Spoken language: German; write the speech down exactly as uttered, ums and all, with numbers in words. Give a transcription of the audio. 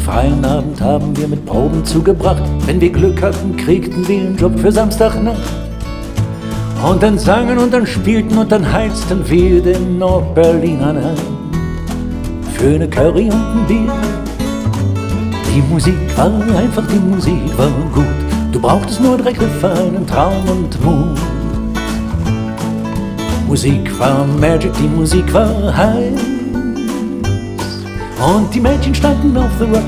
freien Abend haben wir mit Proben zugebracht. Wenn wir Glück hatten, kriegten wir einen Job für Samstagnacht. Und dann sangen und dann spielten und dann heizten wir den Nordberlinern ein. Für eine Curry und ein Bier. Die Musik war einfach, die Musik war gut. Du brauchtest nur drei Griffe, einen Traum und Mut. Musik war Magic, die Musik war heiß. Und die Mädchen standen auf The Rock